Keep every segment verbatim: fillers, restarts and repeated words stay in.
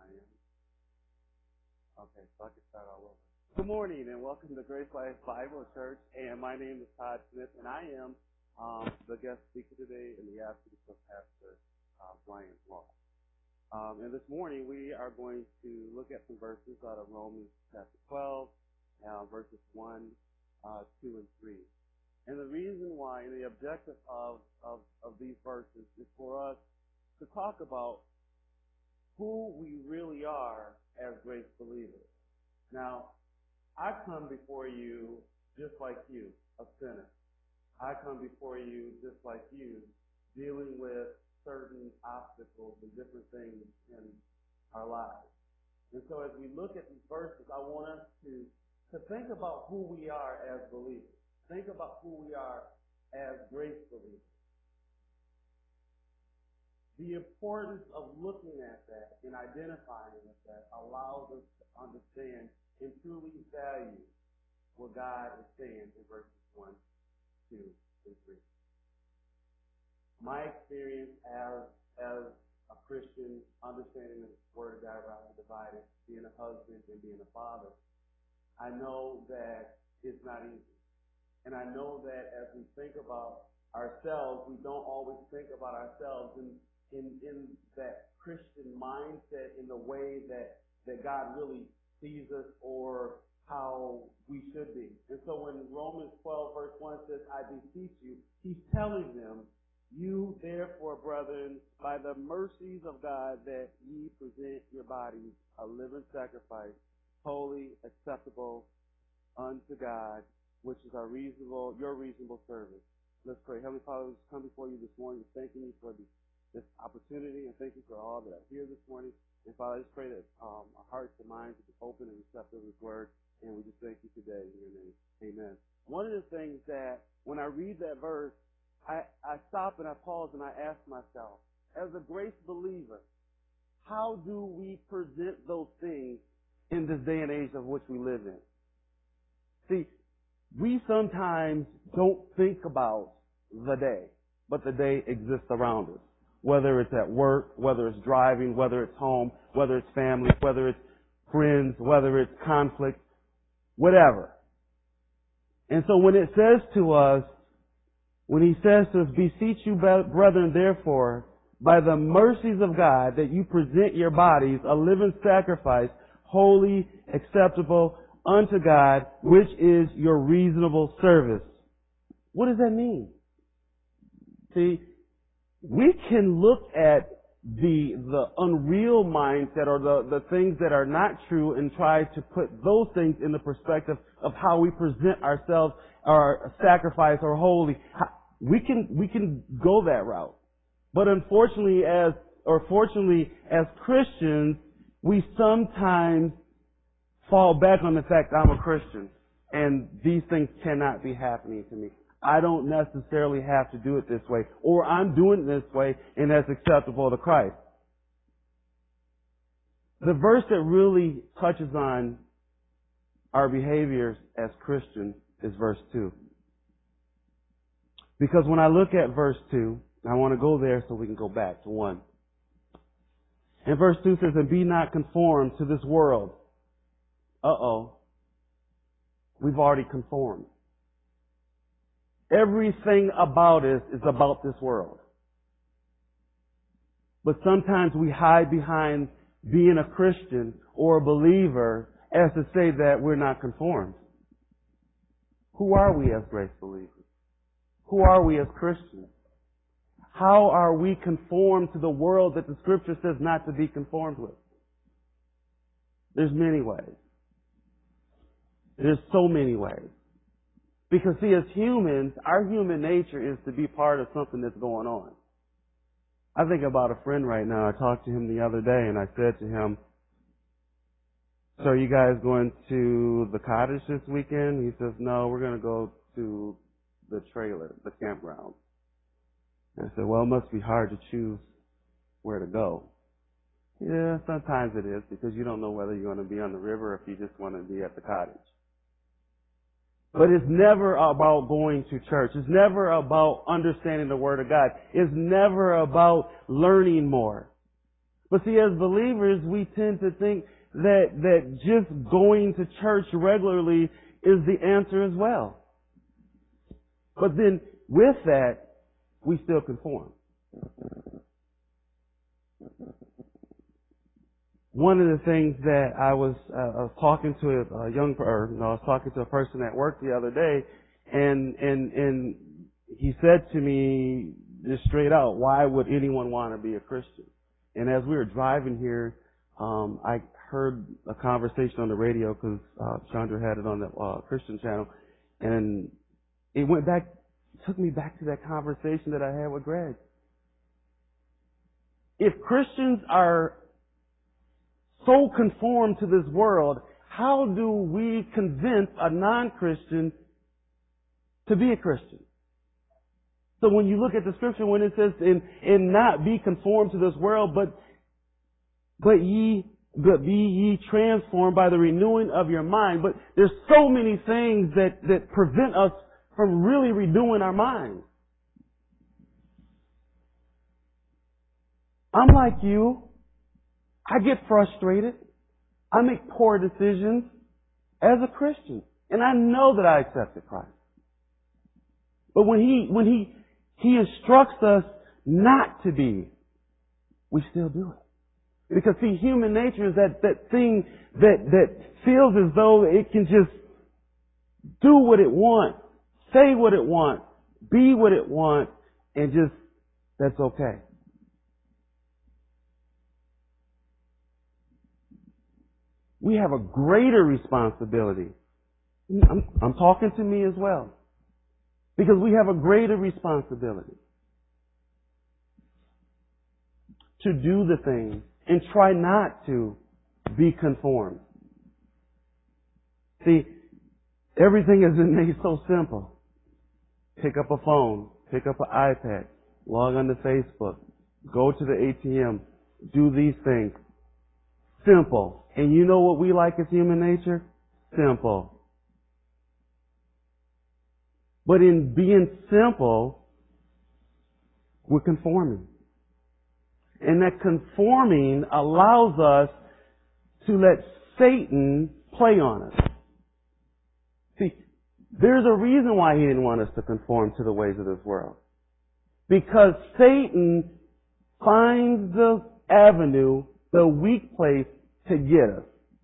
I am. Okay, so I can start all over. Good morning and welcome to Grace Life Bible Church. And my name is Todd Smith, and I am um, the guest speaker today in the absence of Pastor uh, Brian Law. Um, and this morning we are going to look at some verses out of Romans chapter twelve, uh, verses one, uh, two, and three. And the reason why, and the objective of, of, of these verses is for us to talk about who we really are as grace believers. Now, I come before you just like you, a sinner. I come before you just like you, dealing with certain obstacles and different things in our lives. And so as we look at these verses, I want us to, to think about who we are as believers. Think about who we are as grace believers. The importance of looking at that and identifying with that allows us to understand and truly value what God is saying in verses one, two, and three. My experience as as a Christian, understanding the Word of God rightly divided, being a husband and being a father, I know that it's not easy. And I know that as we think about ourselves, we don't always think about ourselves in in, in that Christian mindset in the way that, that God really sees us or how we should be. And so when Romans twelve verse one says, I beseech you, he's telling them, you therefore, brethren, by the mercies of God, that ye present your bodies a living sacrifice, holy, acceptable unto God, which is our reasonable, your reasonable service. Let's pray. Heavenly Father, we just come before you this morning, thanking you for the, this opportunity, and thank you for all that are here this morning. And Father, I just pray that um, our hearts and minds will be open and receptive to His Word, and we just thank you today in your name. Amen. One of the things that, when I read that verse, I, I stop and I pause and I ask myself, as a grace believer, how do we present those things in this day and age of which we live in? See, we sometimes don't think about the day, but the day exists around us. Whether it's at work, whether it's driving, whether it's home, whether it's family, whether it's friends, whether it's conflict, whatever. And so when it says to us, when he says to us, beseech you, brethren, therefore, by the mercies of God, that you present your bodies a living sacrifice, holy, acceptable unto God, which is your reasonable service. What does that mean? See, we can look at the the unreal mindset or the, the things that are not true and try to put those things in the perspective of how we present ourselves or sacrifice or holy. We can we can go that route. But unfortunately as or fortunately as Christians, we sometimes fall back on the fact I'm a Christian and these things cannot be happening to me. I don't necessarily have to do it this way, or I'm doing it this way and that's acceptable to Christ. The verse that really touches on our behaviors as Christians is verse two. Because when I look at verse two, I want to go there so we can go back to one. And verse two says, and be not conformed to this world. Uh-oh. We've already conformed. Everything about us is about this world. But sometimes we hide behind being a Christian or a believer as to say that we're not conformed. Who are we as grace believers? Who are we as Christians? How are we conformed to the world that the Scripture says not to be conformed with? There's many ways. There's so many ways. Because see, as humans, our human nature is to be part of something that's going on. I think about a friend right now. I talked to him the other day and I said to him, so are you guys going to the cottage this weekend? He says, no, we're going to go to the trailer, the campground. And I said, well, it must be hard to choose where to go. Yeah, sometimes it is, because you don't know whether you're going to be on the river or if you just want to be at the cottage. But it's never about going to church. It's never about understanding the Word of God. It's never about learning more. But see, as believers, we tend to think that, that just going to church regularly is the answer as well. But then with that, we still conform. One of the things that I was, uh, I was talking to a, a young, or no, I was talking to a person at work the other day, and, and, and he said to me just straight out, why would anyone want to be a Christian? And as we were driving here, um, I heard a conversation on the radio because uh, Chandra had it on the uh, Christian channel, and it went back, took me back to that conversation that I had with Greg. If Christians are so conformed to this world, how do we convince a non-Christian to be a Christian? So when you look at the scripture, when it says, in, in not be conformed to this world, but, but ye, but be ye transformed by the renewing of your mind. But there's so many things that, that prevent us from really renewing our minds. I'm like you. I get frustrated. I make poor decisions as a Christian. And I know that I accepted Christ. But when He, when He, He instructs us not to be, we still do it. Because see, human nature is that, that thing that, that feels as though it can just do what it wants, say what it wants, be what it wants, and just, that's okay. We have a greater responsibility. I'm, I'm talking to me as well. Because we have a greater responsibility to do the things and try not to be conformed. See, everything has been made so simple. Pick up a phone, pick up an iPad, log on to Facebook, go to the A T M, do these things. Simple. And you know what we like as human nature? Simple. But in being simple, we're conforming. And that conforming allows us to let Satan play on us. See, there's a reason why he didn't want us to conform to the ways of this world. Because Satan finds the avenue, the weak place to get us.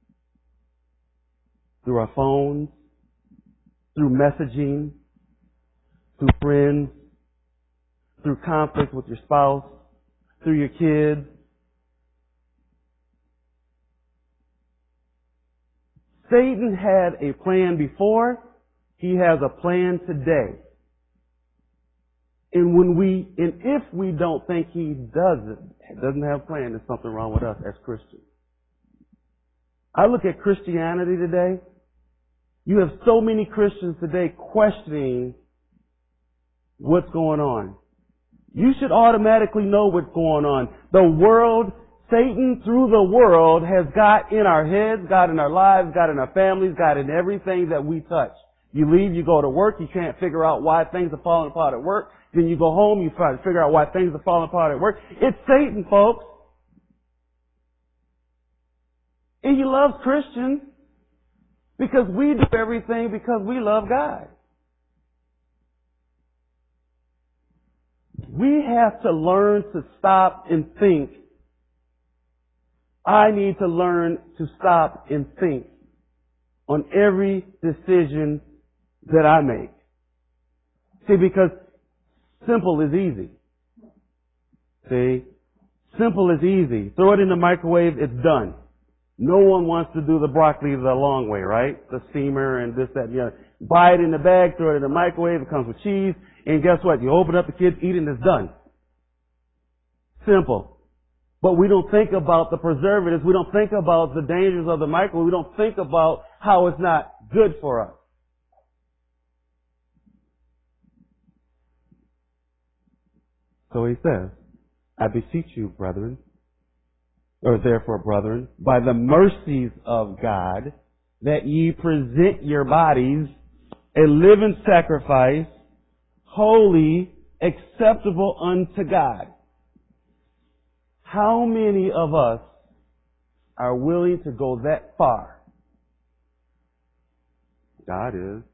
Through our phones, through messaging, through friends, through conflict with your spouse, through your kids. Satan had a plan before. He has a plan today. And when we, and if we don't think he doesn't, doesn't have a plan, there's something wrong with us as Christians. I look at Christianity today. You have so many Christians today questioning what's going on. You should automatically know what's going on. The world, Satan through the world has got in our heads, got in our lives, got in our families, got in everything that we touch. You leave, you go to work, you can't figure out why things are falling apart at work. Then you go home, you try to figure out why things are falling apart at work. It's Satan, folks. And he loves Christians because we do everything because we love God. We have to learn to stop and think. I need to learn to stop and think on every decision that I make. See, because simple is easy. See? Simple is easy. Throw it in the microwave, it's done. No one wants to do the broccoli the long way, right? The steamer and this, that, and the other. Buy it in the bag, throw it in the microwave, it comes with cheese, and guess what? You open up, the kids eat it, and it's done. Simple. But we don't think about the preservatives. We don't think about the dangers of the microwave. We don't think about how it's not good for us. So he says, I beseech you, brethren, or therefore, brethren, by the mercies of God, that ye present your bodies a living sacrifice, holy, acceptable unto God. How many of us are willing to go that far? God is.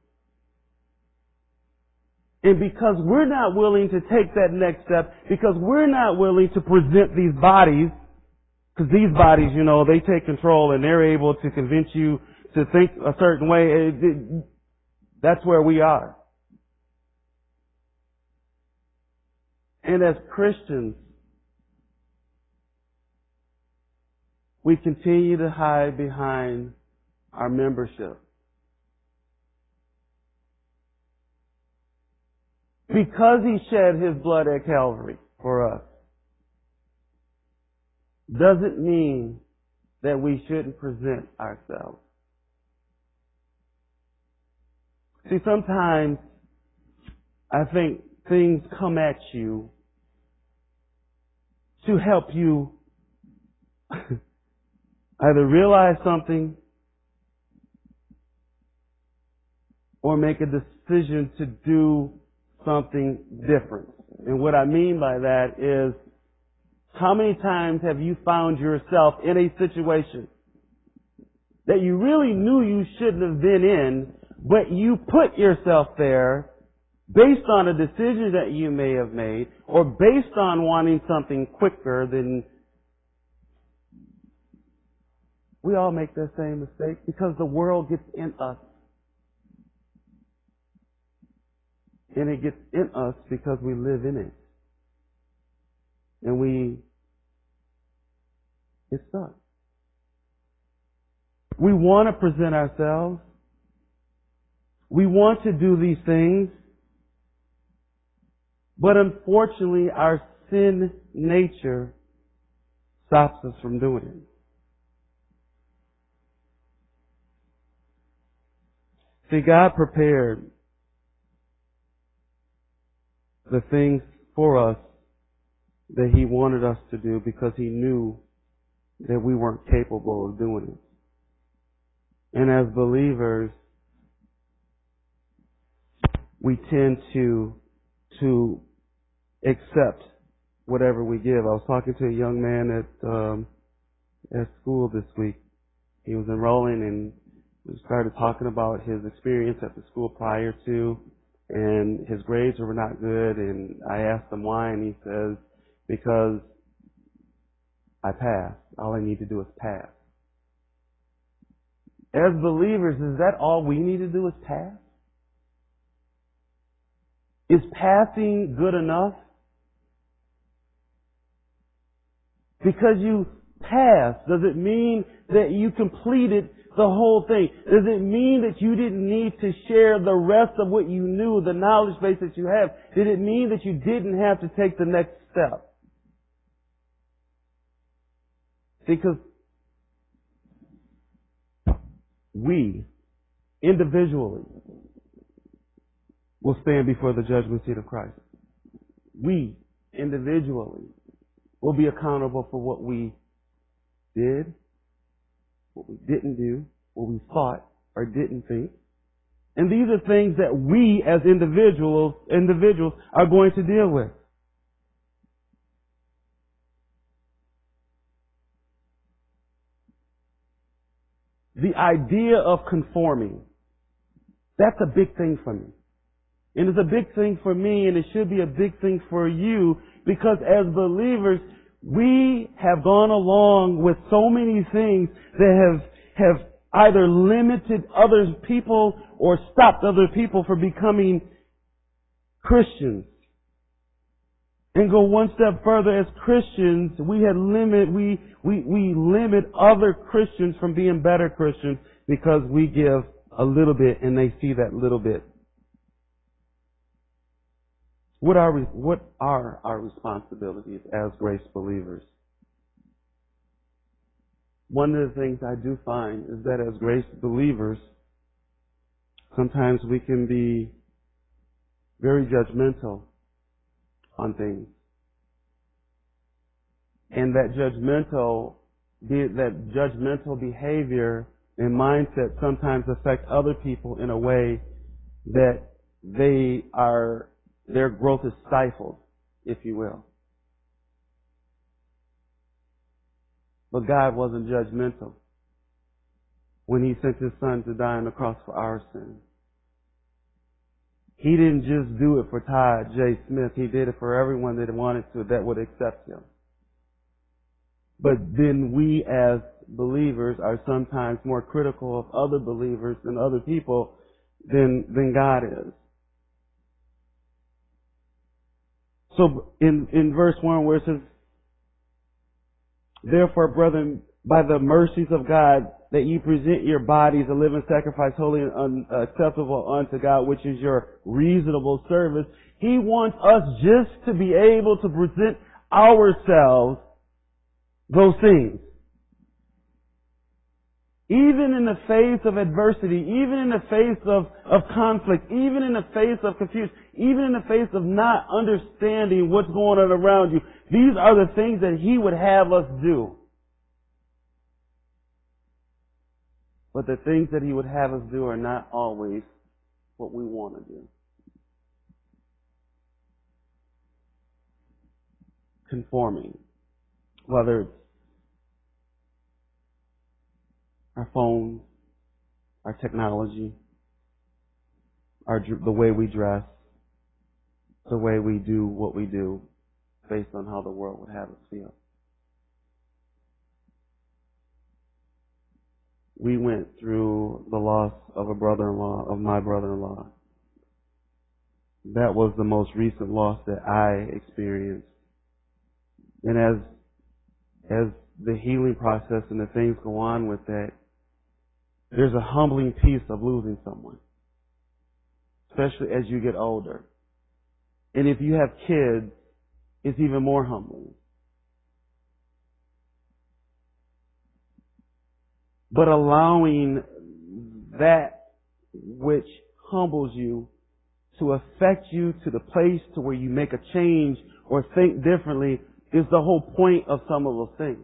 And because we're not willing to take that next step, because we're not willing to present these bodies, because these bodies, you know, they take control and they're able to convince you to think a certain way, it, it, that's where we are. And as Christians, we continue to hide behind our membership. Because He shed His blood at Calvary for us, doesn't mean that we shouldn't present ourselves. See, sometimes I think things come at you to help you either realize something or make a decision to do something different. And what I mean by that is, how many times have you found yourself in a situation that you really knew you shouldn't have been in, but you put yourself there based on a decision that you may have made, or based on wanting something quicker than... We all make that same mistake because the world gets in us. And it gets in us because we live in it. And we get stuck. We want to present ourselves. We want to do these things. But unfortunately, our sin nature stops us from doing it. See, God prepared the things for us that He wanted us to do because He knew that we weren't capable of doing it. And as believers, we tend to to accept whatever we give. I was talking to a young man at um, at school this week. He was enrolling, and we started talking about his experience at the school prior to, and his grades were not good. And I asked him why, and he says, because I passed. All I need to do is pass. As believers, is that all we need to do is pass? Is passing good enough? Because you passed, does it mean that you completed the whole thing? Does it mean that you didn't need to share the rest of what you knew, the knowledge base that you have? Did it mean that you didn't have to take the next step? Because we, individually, will stand before the judgment seat of Christ. We, individually, will be accountable for what we did, what we didn't do, what we thought or didn't think. And these are things that we as individuals, individuals are going to deal with. The idea of conforming, that's a big thing for me. And it's a big thing for me, and it should be a big thing for you, because as believers, we have gone along with so many things that have, have either limited other people or stopped other people from becoming Christians. And go one step further, as Christians, we had limit, we, we, we limit other Christians from being better Christians because we give a little bit and they see that little bit. What are, we, what are our responsibilities as grace believers? One of the things I do find is that as grace believers, sometimes we can be very judgmental on things. And that judgmental, that judgmental behavior and mindset sometimes affect other people in a way that they are, their growth is stifled, if you will. But God wasn't judgmental when He sent His Son to die on the cross for our sins. He didn't just do it for Todd J. Smith. He did it for everyone that wanted to, that would accept Him. But then we as believers are sometimes more critical of other believers and other people than, than God is. So in, in verse one where it says, therefore, brethren, by the mercies of God, that ye present your bodies a living sacrifice, holy and un- acceptable unto God, which is your reasonable service. He wants us just to be able to present ourselves those things. Even in the face of adversity, even in the face of, of conflict, even in the face of confusion, even in the face of not understanding what's going on around you, these are the things that He would have us do. But the things that He would have us do are not always what we want to do. Conforming. Whether it's our phones, our technology, our the way we dress, the way we do what we do, based on how the world would have us feel. We went through the loss of a brother-in-law, of my brother-in-law. That was the most recent loss that I experienced. And as, as the healing process and the things go on with that, there's a humbling piece of losing someone, especially as you get older. And if you have kids, it's even more humbling. But allowing that which humbles you to affect you to the place to where you make a change or think differently is the whole point of some of those things.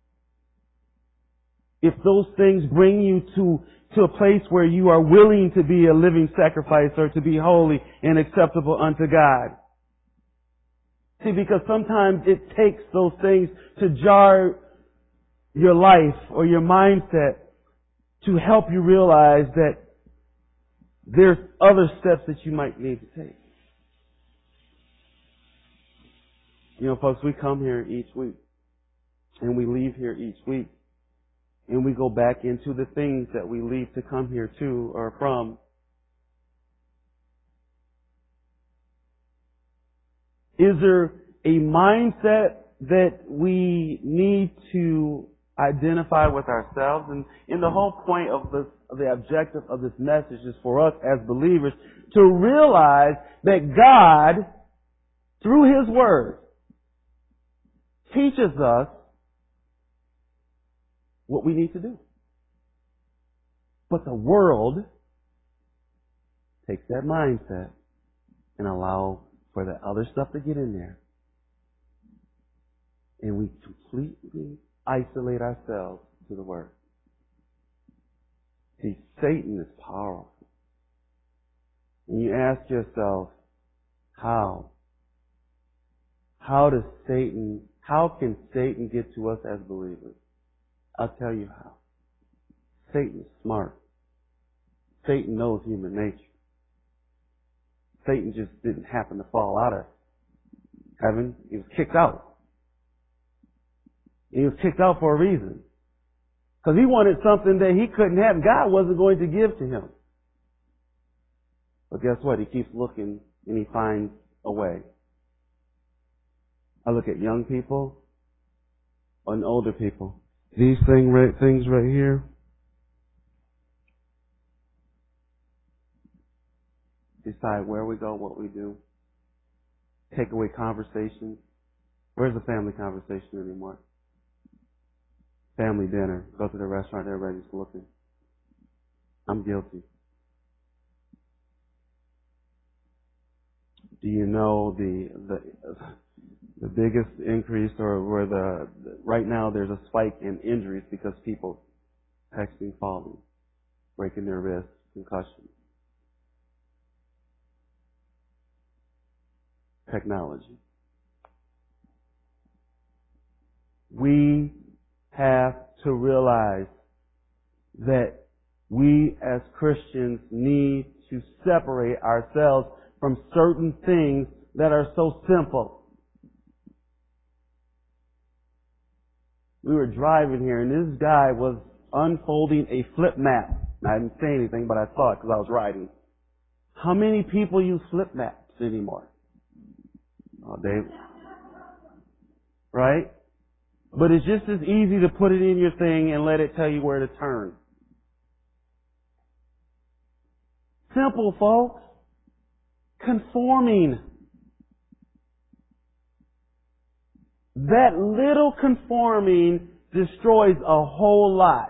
If those things bring you to, to a place where you are willing to be a living sacrifice or to be holy and acceptable unto God. See, because sometimes it takes those things to jar your life or your mindset to help you realize that there's other steps that you might need to take. You know, folks, we come here each week and we leave here each week and we go back into the things that we leave to come here to or from. Is there a mindset that we need to identify with ourselves? And, and the whole point of this, of the objective of this message is for us as believers to realize that God, through His Word, teaches us what we need to do. But the world takes that mindset and allow for the other stuff to get in there. And we completely isolate ourselves to the Word. See, Satan is powerful. And you ask yourself, how? How does Satan, how can Satan get to us as believers? I'll tell you how. Satan is smart. Satan knows human nature. Satan just didn't happen to fall out of heaven. He was kicked out. He was kicked out for a reason. Because he wanted something that he couldn't have. God wasn't going to give to him. But guess what? He keeps looking and he finds a way. I look at young people and older people. These thing, right, things right here. Decide where we go, what we do. Take away conversations. Where's the family conversation anymore? Family dinner. Go to the restaurant, everybody's looking. I'm guilty. Do you know the the the biggest increase, or where the, the right now there's a spike in injuries because people texting, falling, breaking their wrists, concussions. Technology. We have to realize that we as Christians need to separate ourselves from certain things that are so simple. We were driving here and this guy was unfolding a flip map. I didn't say anything, but I saw it because I was riding. How many people use flip maps anymore? Oh, they, right? But it's just as easy to put it in your thing and let it tell you where to turn. Simple, folks. Conforming. That little conforming destroys a whole lot.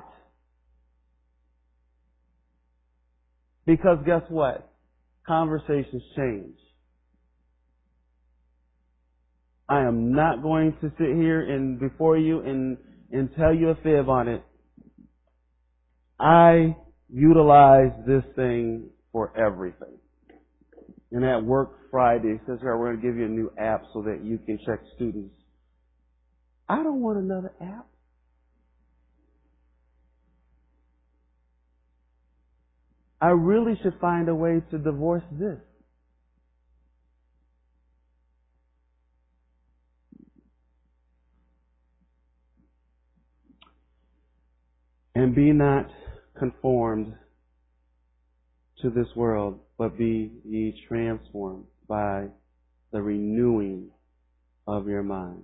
Because guess what? Conversations change. I am not going to sit here and before you and, and tell you a fib on it. I utilize this thing for everything. And at work Friday, it says here, we're going to give you a new app so that you can check students. I don't want another app. I really should find a way to divorce this. And be not conformed to this world, but be ye transformed by the renewing of your mind.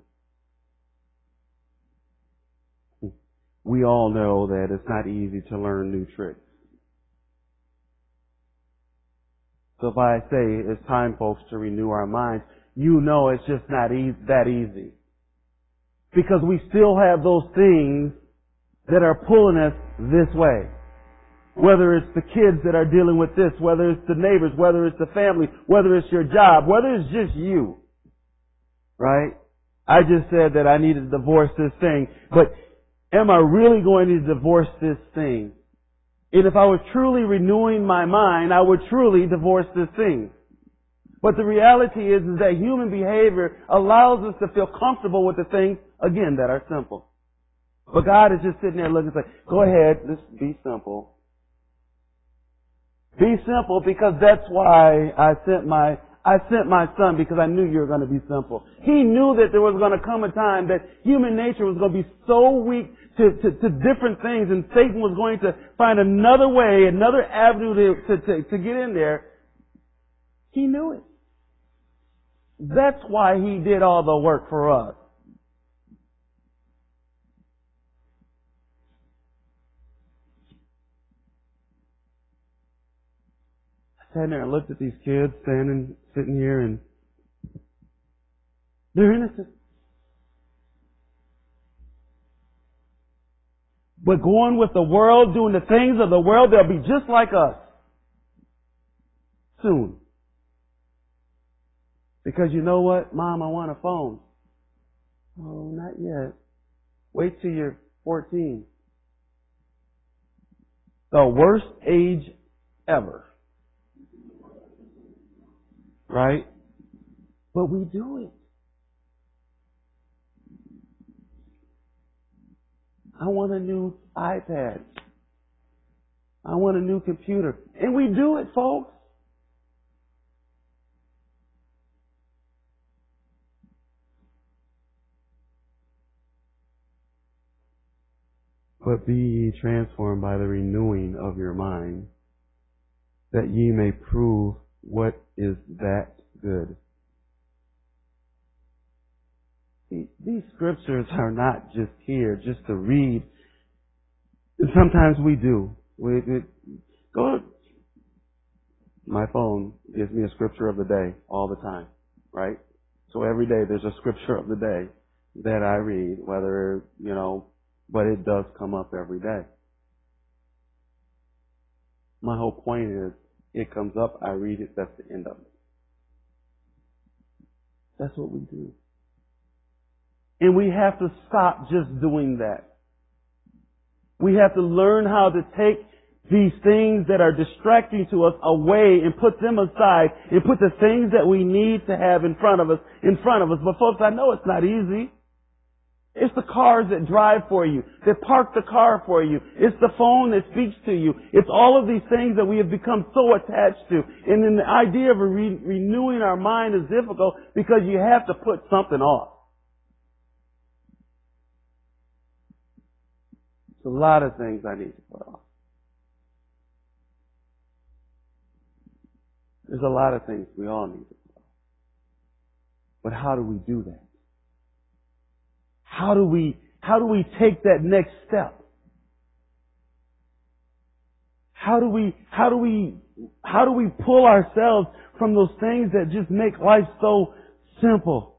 We all know that it's not easy to learn new tricks. So if I say it's time, folks, to renew our minds, you know it's just not e- that easy. Because we still have those things that are pulling us this way. Whether it's the kids that are dealing with this, whether it's the neighbors, whether it's the family, whether it's your job, whether it's just you. Right? I just said that I need to divorce this thing, but am I really going to divorce this thing? And if I was truly renewing my mind, I would truly divorce this thing. But the reality is, is that human behavior allows us to feel comfortable with the things, again, that are simple. But God is just sitting there looking and saying, go ahead, let's be simple. Be simple, because that's why I sent my I sent my son, because I knew you were going to be simple. He knew that there was going to come a time that human nature was going to be so weak to, to, to different things, and Satan was going to find another way, another avenue to, to, to, to get in there. He knew it. That's why he did all the work for us. I sat there and looked at these kids standing, sitting here, and they're innocent. But going with the world, doing the things of the world, they'll be just like us. Soon. Because you know what? Mom, I want a phone. Oh, not yet. Wait till you're fourteen. The worst age ever. Right? But we do it. I want a new iPad. I want a new computer. And we do it, folks. But be ye transformed by the renewing of your mind, that ye may prove what is that good. See, these scriptures are not just here just to read. And sometimes we do. We, we go. My phone gives me a scripture of the day all the time, right? So every day there's a scripture of the day that I read, whether, you know, but it does come up every day. My whole point is, it comes up, I read it, that's the end of it. That's what we do. And we have to stop just doing that. We have to learn how to take these things that are distracting to us away and put them aside and put the things that we need to have in front of us, in front of us. But folks, I know it's not easy. It's the cars that drive for you, that park the car for you. It's the phone that speaks to you. It's all of these things that we have become so attached to. And then the idea of re- renewing our mind is difficult because you have to put something off. There's a lot of things I need to put off. There's a lot of things we all need to put off. But how do we do that? How do we, how do we take that next step? How do we, how do we, how do we pull ourselves from those things that just make life so simple?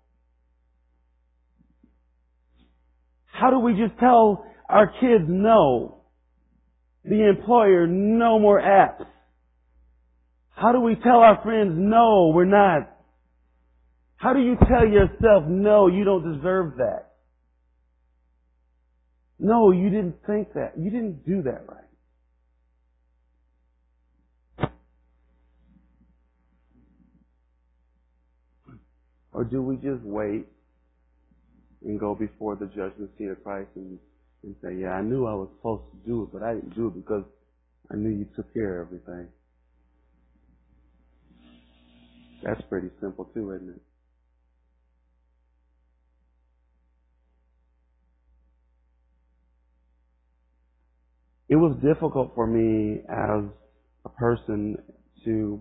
How do we just tell our kids no? The employer, no more apps. How do we tell our friends, no, we're not? How do you tell yourself, no, you don't deserve that? No, you didn't think that. You didn't do that right. Or do we just wait and go before the judgment seat of Christ and, and say, yeah, I knew I was supposed to do it, but I didn't do it because I knew you took care of everything. That's pretty simple too, isn't it? It was difficult for me as a person to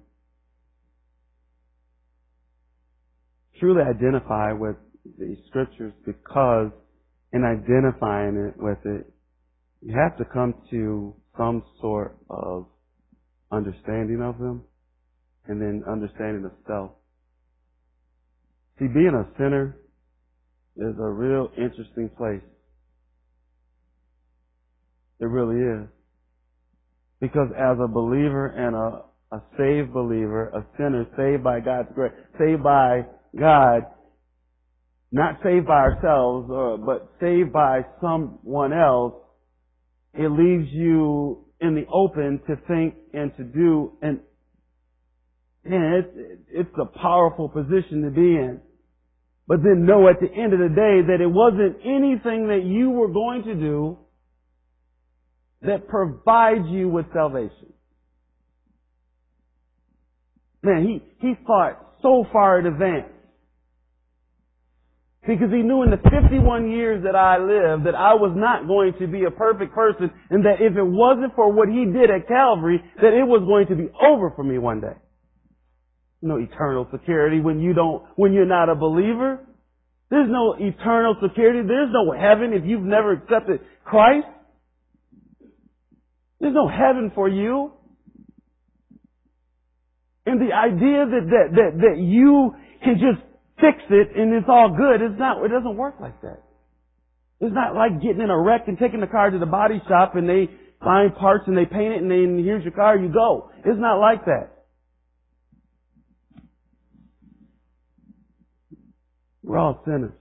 truly identify with the scriptures because in identifying it with it, you have to come to some sort of understanding of them and then understanding of self. See, being a sinner is a real interesting place. It really is. Because as a believer and a, a saved believer, a sinner saved by God's grace, saved by God, not saved by ourselves, uh, but saved by someone else, it leaves you in the open to think and to do, and, and it's, it's a powerful position to be in. But then know at the end of the day that it wasn't anything that you were going to do that provides you with salvation. Man, he, he thought so far in advance. Because he knew in the fifty-one years that I lived that I was not going to be a perfect person and that if it wasn't for what he did at Calvary, that it was going to be over for me one day. No eternal security when you don't, when you're not a believer. There's no eternal security. There's no heaven if you've never accepted Christ. There's no heaven for you. And the idea that, that, that, that you can just fix it and it's all good, it's not, it doesn't work like that. It's not like getting in a wreck and taking the car to the body shop and they find parts and they paint it and then here's your car, you go. It's not like that. We're all sinners.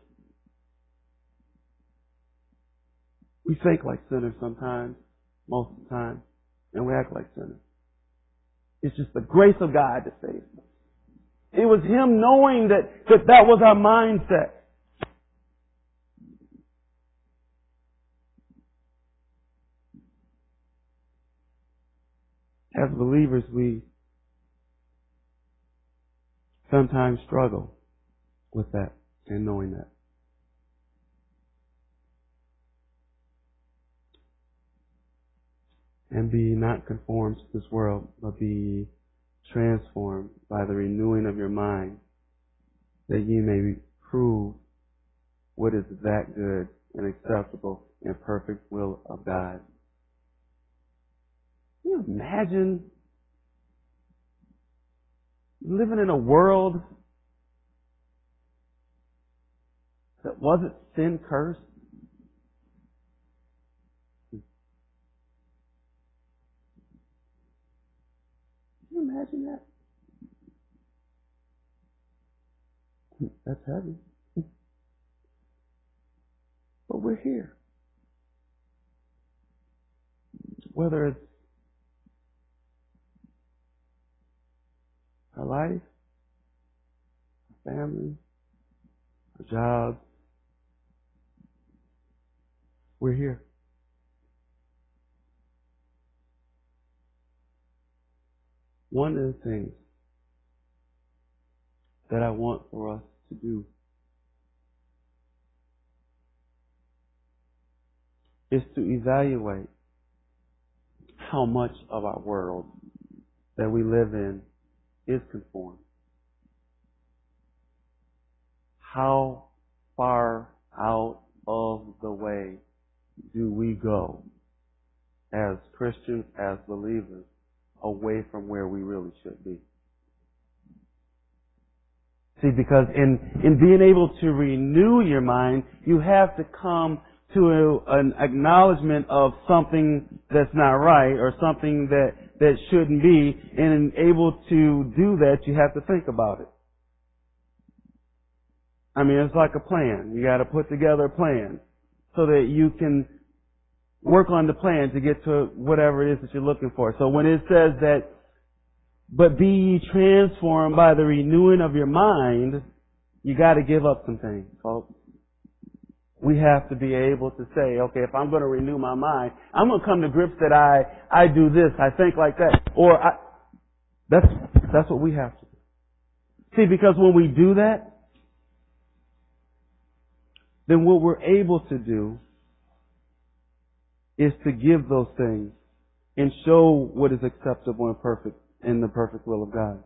We fake like sinners sometimes, most of the time, and we act like sinners. It's just the grace of God that saves us. It was Him knowing that, that that was our mindset. As believers, we sometimes struggle with that and knowing that. And be not conformed to this world, but be transformed by the renewing of your mind, that ye may prove what is that good and acceptable and perfect will of God. Can you imagine living in a world that wasn't sin cursed? Can you imagine that? That's heavy. But we're here. Whether it's our life, our family, our jobs, We're here. One of the things that I want for us to do is to evaluate how much of our world that we live in is conformed. How far out of the way do we go as Christians, as believers, away from where we really should be? See, because in, in being able to renew your mind, you have to come to a, an acknowledgement of something that's not right or something that, that shouldn't be. And in able to do that, you have to think about it. I mean, it's like a plan. You got to put together a plan so that you can work on the plan to get to whatever it is that you're looking for. So when it says that, but be ye transformed by the renewing of your mind, you got to give up some things, folks. We have to be able to say, okay, if I'm going to renew my mind, I'm going to come to grips that I, I do this, I think like that. Or I, that's, that's what we have to do. See, because when we do that, then what we're able to do is to give those things and show what is acceptable and perfect in the perfect will of God.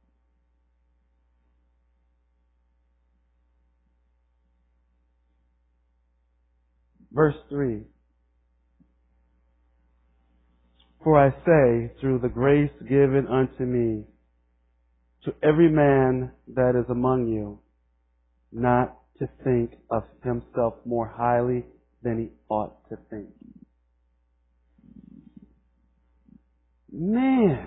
Verse three. For I say, through the grace given unto me, to every man that is among you, not to think of himself more highly than he ought to think. Man,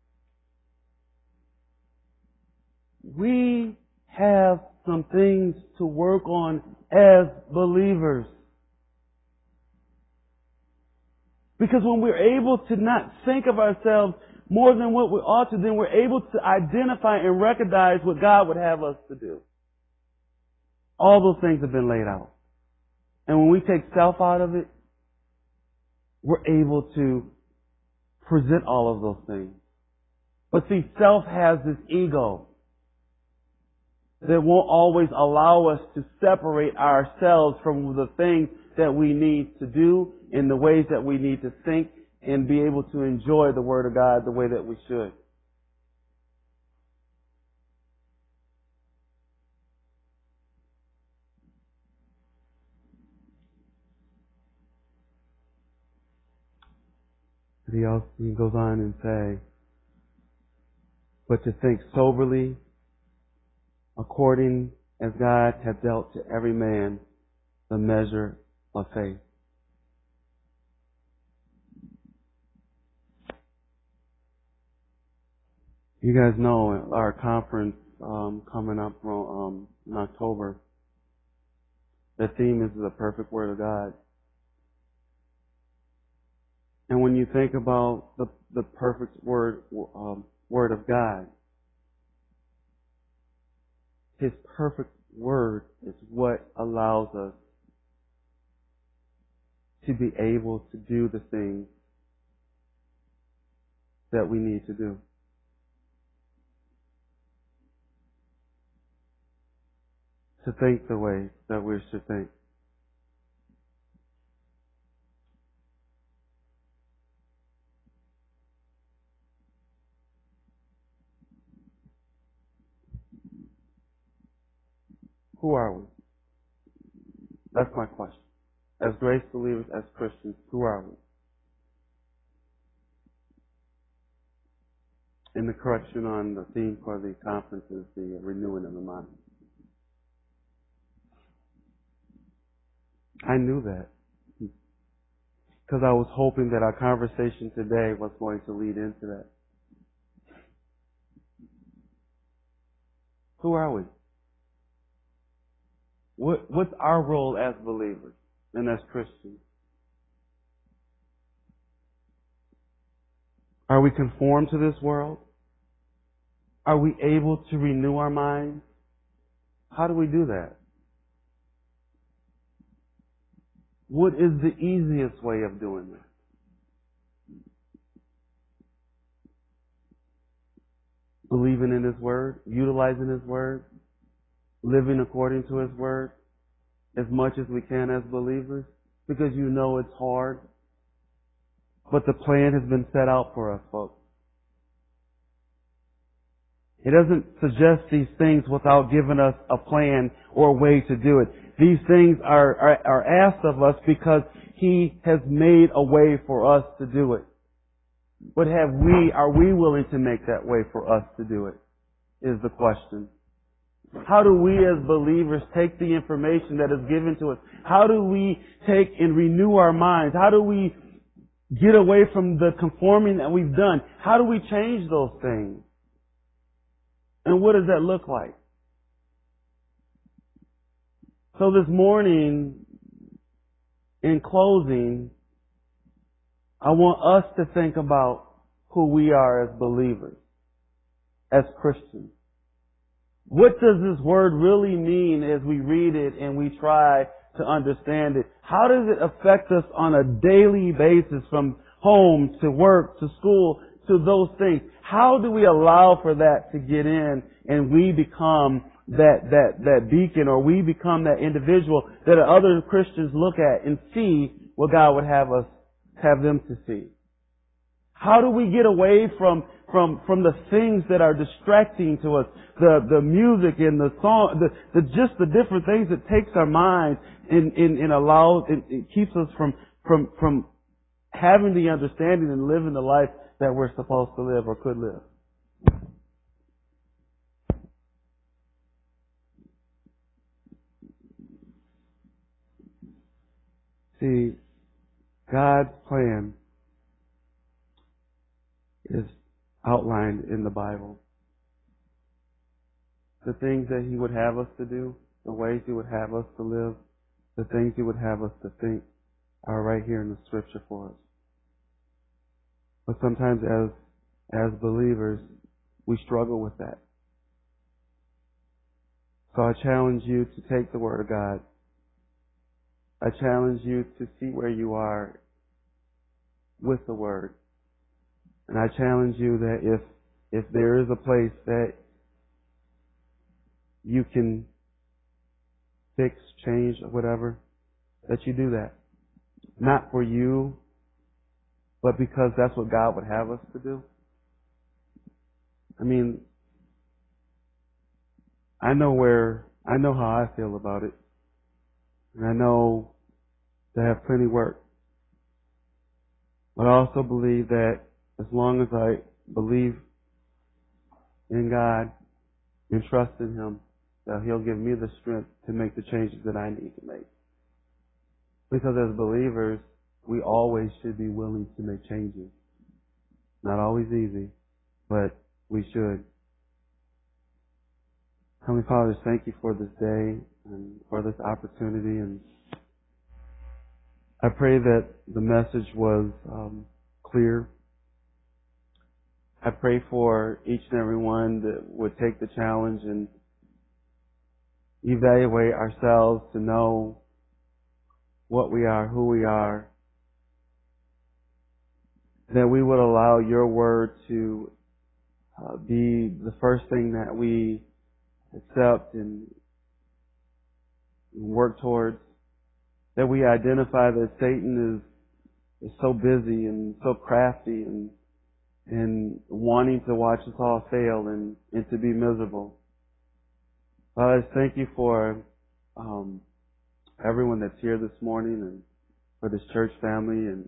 we have some things to work on as believers. Because when we're able to not think of ourselves more than what we ought to, then we're able to identify and recognize what God would have us to do. All those things have been laid out. And when we take self out of it, we're able to present all of those things. But see, self has this ego that won't always allow us to separate ourselves from the things that we need to do in the ways that we need to think and be able to enjoy the Word of God the way that we should. He also he goes on and say, but to think soberly, according as God hath dealt to every man the measure of faith. You guys know our conference um, coming up um, in October. The theme is the perfect Word of God. And when you think about the the perfect Word um, Word of God, His perfect Word is what allows us to be able to do the things that we need to do. To think the way that we should think. Who are we? That's my question. As grace believers, as Christians, who are we? And the correction on the theme for the conference is the renewing of the mind. I knew that. Because I was hoping that our conversation today was going to lead into that. Who are we? What, what's our role as believers and as Christians? Are we conformed to this world? Are we able to renew our minds? How do we do that? what is the easiest way of doing that? Believing in His Word, utilizing His Word, living according to His Word as much as we can as believers, because you know it's hard. But the plan has been set out for us, folks. It doesn't suggest these things without giving us a plan or a way to do it. These things are, are, are asked of us because He has made a way for us to do it. But have we, are we willing to make that way for us to do it? Is the question. How do we as believers take the information that is given to us? How do we take and renew our minds? How do we get away from the conforming that we've done? How do we change those things? And what does that look like? So this morning, in closing, I want us to think about who we are as believers, as Christians. What does this word really mean as we read it and we try to understand it? How does it affect us on a daily basis, from home to work to school to those things? How do we allow for that to get in and we become that, that, that beacon, or we become that individual that other Christians look at and see what God would have us, have them to see? How do we get away from, from, from the things that are distracting to us? The, the music and the song, the, the, just the different things that takes our minds and, and, and allows, it, it keeps us from, from, from having the understanding and living the life that we're supposed to live or could live. See, God's plan is outlined in the Bible. The things that He would have us to do, the ways He would have us to live, the things He would have us to think are right here in the Scripture for us. But sometimes as, as believers, we struggle with that. So I challenge you to take the Word of God. I challenge you to see where you are with the Word. And I challenge you that if, if there is a place that you can fix, change, or whatever, that you do that. Not for you, but because that's what God would have us to do. I mean, I know where, I know how I feel about it. And I know that I have plenty of work. But I also believe that as long as I believe in God and trust in Him, that He'll give me the strength to make the changes that I need to make. Because as believers, we always should be willing to make changes. Not always easy, but we should. Heavenly Father, thank You for this day and for this opportunity. And I pray that the message was um, clear. I pray for each and every one that would take the challenge and evaluate ourselves to know what we are, who we are, that we would allow Your Word to uh, be the first thing that we accept and work towards, that we identify that Satan is, is so busy and so crafty and, and wanting to watch us all fail and, and to be miserable. Father, I thank You for um, everyone that's here this morning and for this church family, and